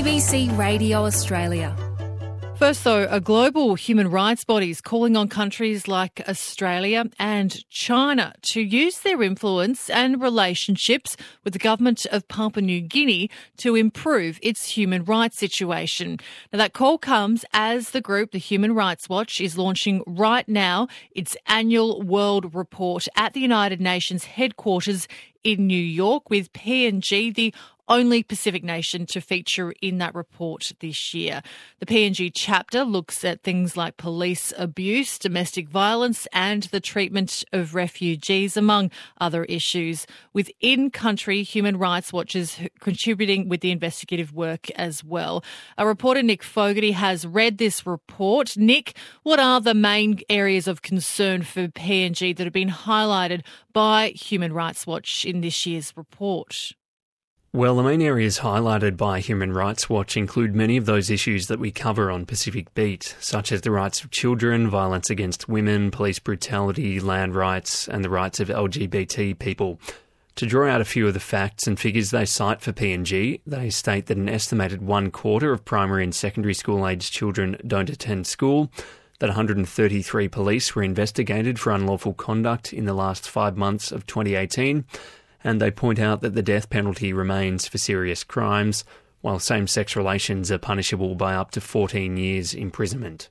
ABC Radio Australia. First, though, a global human rights body is calling on countries like Australia and China to use their influence and relationships with the government of Papua New Guinea to improve its human rights situation. Now, that call comes as the group, the Human Rights Watch, is launching right now its annual World Report at the United Nations headquarters in New York, with PNG the only Pacific nation to feature in that report this year. The PNG chapter looks at things like police abuse, domestic violence and the treatment of refugees, among other issues, with in-country human rights watchers contributing with the investigative work as well. Our reporter Nick Fogarty has read this report. Nick, what are the main areas of concern for PNG that have been highlighted by Human Rights Watch in this year's report? Well, the main areas highlighted by Human Rights Watch include many of those issues that we cover on Pacific Beat, such as the rights of children, violence against women, police brutality, land rights, and the rights of LGBT people. To draw out a few of the facts and figures they cite for PNG, they state that an estimated 1/4 of primary and secondary school-aged children don't attend school, that 133 police were investigated for unlawful conduct in the last 5 months of 2018, and they point out that the death penalty remains for serious crimes, while same-sex relations are punishable by up to 14 years imprisonment.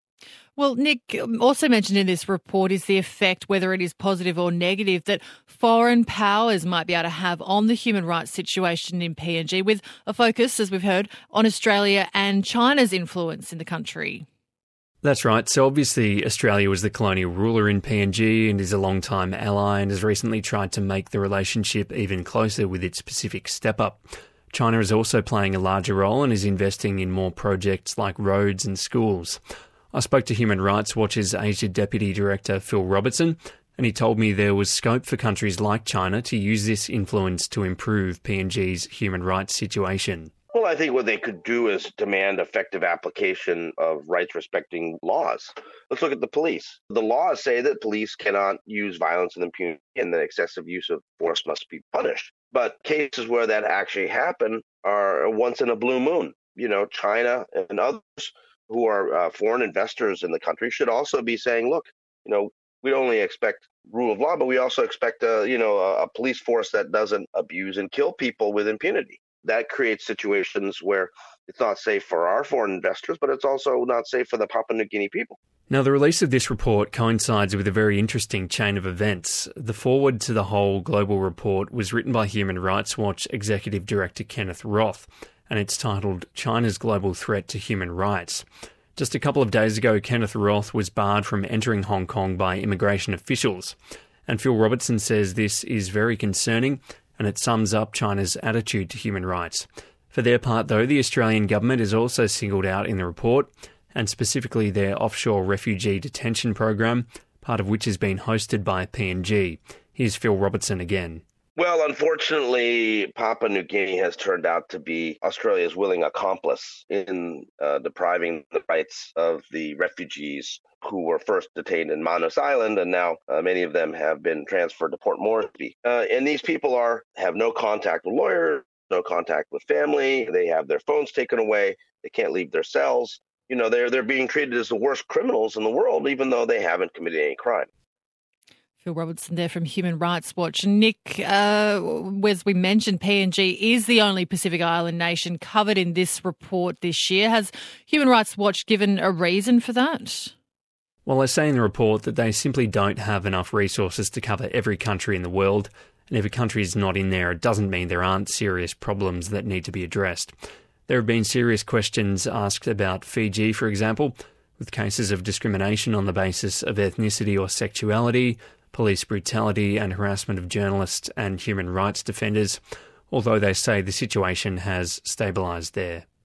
Well, Nick, also mentioned in this report is the effect, whether it is positive or negative, that foreign powers might be able to have on the human rights situation in PNG, with a focus, as we've heard, on Australia and China's influence in the country. That's right. So obviously Australia was the colonial ruler in PNG and is a long-time ally and has recently tried to make the relationship even closer with its Pacific step-up. China is also playing a larger role and is investing in more projects like roads and schools. I spoke to Human Rights Watch's Asia Deputy Director Phil Robertson, and he told me there was scope for countries like China to use this influence to improve PNG's human rights situation. Well, I think what they could do is demand effective application of rights-respecting laws. Let's look at the police. The laws say that police cannot use violence and impunity and that excessive use of force must be punished. But cases where that actually happen are once in a blue moon. You know, China and others who are foreign investors in the country should also be saying, look, you know, we don't only expect rule of law, but we also expect a police force that doesn't abuse and kill people with impunity. That creates situations where it's not safe for our foreign investors, but it's also not safe for the Papua New Guinea people. Now, the release of this report coincides with a very interesting chain of events. The foreword to the whole global report was written by Human Rights Watch Executive Director Kenneth Roth, and it's titled China's Global Threat to Human Rights. Just a couple of days ago, Kenneth Roth was barred from entering Hong Kong by immigration officials. And Phil Robertson says this is very concerning, and it sums up China's attitude to human rights. For their part, though, the Australian government is also singled out in the report, and specifically their offshore refugee detention program, part of which has been hosted by PNG. Here's Phil Robertson again. Well, unfortunately, Papua New Guinea has turned out to be Australia's willing accomplice in depriving the rights of the refugees who were first detained in Manus Island, and now many of them have been transferred to Port Moresby. And these people have no contact with lawyers, no contact with family. They have their phones taken away. They can't leave their cells. You know, they're being treated as the worst criminals in the world, even though they haven't committed any crime. Phil Robertson there from Human Rights Watch. Nick, as we mentioned, PNG is the only Pacific Island nation covered in this report this year. Has Human Rights Watch given a reason for that? Well, they say in the report that they simply don't have enough resources to cover every country in the world, and if a country is not in there, it doesn't mean there aren't serious problems that need to be addressed. There have been serious questions asked about Fiji, for example, with cases of discrimination on the basis of ethnicity or sexuality, police brutality and harassment of journalists and human rights defenders, although they say the situation has stabilised there.